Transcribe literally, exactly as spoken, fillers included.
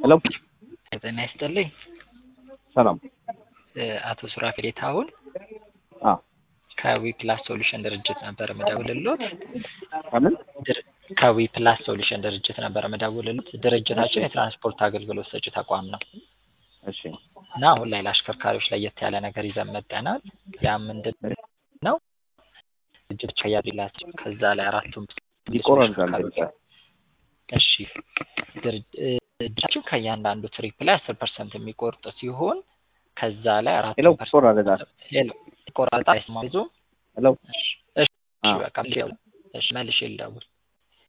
ሄሎ ጤና ይስጥልኝ። ሰላም። አቶ ሱራፌል ጌታሁን አ ከዊ ፕላስ ሶሉሽን ድርጅት ነበር መደውልልዎት። ከምን ከዊ ፕላስ ሶሉሽን ድርጅት ነበር መደውልልዎት። ድርጅታችን የትራንስፖርት አገልግሎት ሰጪ ተቋም ነው እሺ እና አሁን ላይ ለአሽከርካሪዎች ለየት ያለ ነገር ይዘን መጥተናል። ያ ምንድን ነው? ድርጅት ከያዝላችሁ ከዛ ላይ አራቱም ይቆራርጣል። እሺ ድርጅታችን ከእያንዳንዱ ትሪፕ ላይ አስር ፐርሰንት የሚቆርጥ ሲሆን ከዛ ላይ አራት ሄሎ ይቆራርጣል። ሄሎ ይቆራርጣል። አይሰማም? ሄሎ እሺ እሺ በቃ እሺ መልሼ ልደውል